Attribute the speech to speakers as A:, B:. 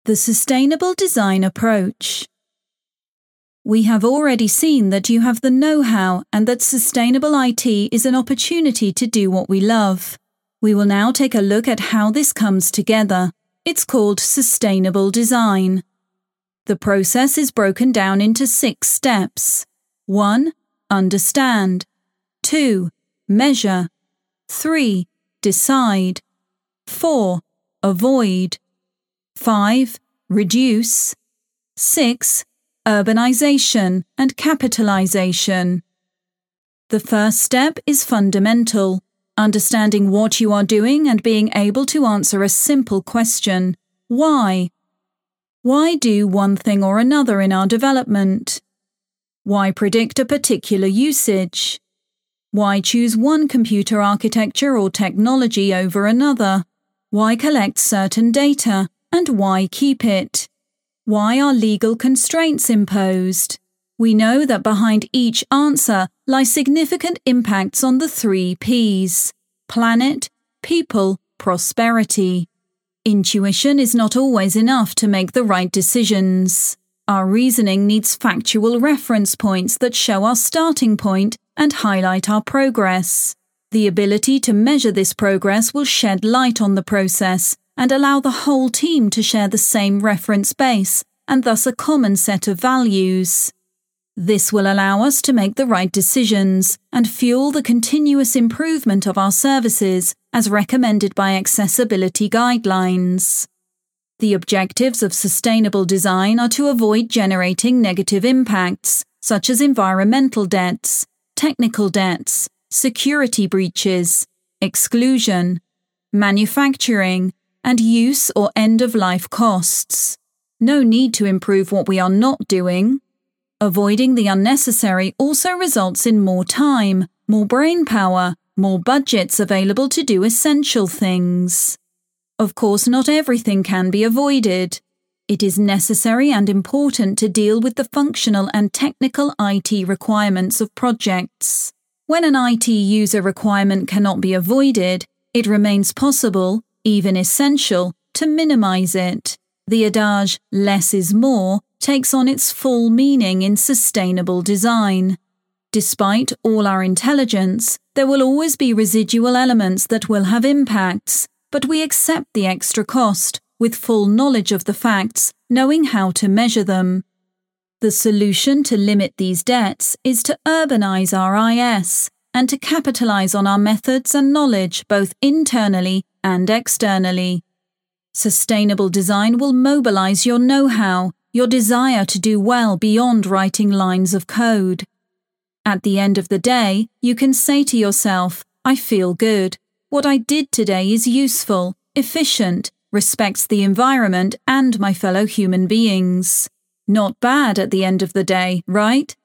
A: The sustainable design approach. We have already seen that you have the know-how and that sustainable IT is an opportunity to do what we love. We will now take a look at how this comes together. It's called sustainable design. The process is broken down into 6 steps. 1. Understand. 2. Measure. 3. Decide. 4. Avoid. 5. Reduce. 6. Urbanization and capitalization. The first step is fundamental, understanding what you are doing and being able to answer a simple question: why? Why do one thing or another in our development? Why predict a particular usage? Why choose one computer architecture or technology over another? Why collect certain data, and why keep it? Why are legal constraints imposed? We know that behind each answer lie significant impacts on the 3 Ps: planet, people, prosperity. Intuition is not always enough to make the right decisions. Our reasoning needs factual reference points that show our starting point and highlight our progress. The ability to measure this progress will shed light on the process and allow the whole team to share the same reference base and thus a common set of values. This will allow us to make the right decisions and fuel the continuous improvement of our services as recommended by accessibility guidelines. The objectives of sustainable design are to avoid generating negative impacts, such as environmental debts, technical debts, security breaches, exclusion, manufacturing, and use or end-of-life costs. No need to improve what we are not doing. Avoiding the unnecessary also results in more time, more brain power, more budgets available to do essential things. Of course, not everything can be avoided. It is necessary and important to deal with the functional and technical IT requirements of projects. When an IT user requirement cannot be avoided, it remains possible, even essential, to minimize it. The adage, less is more, takes on its full meaning in sustainable design. Despite all our intelligence, there will always be residual elements that will have impacts, but we accept the extra cost, with full knowledge of the facts, knowing how to measure them. The solution to limit these debts is to urbanize our IS and to capitalize on our methods and knowledge both internally and externally. Sustainable design will mobilize your know-how, your desire to do well beyond writing lines of code. At the end of the day, you can say to yourself, I feel good. What I did today is useful, efficient, respects the environment and my fellow human beings. Not bad at the end of the day, right?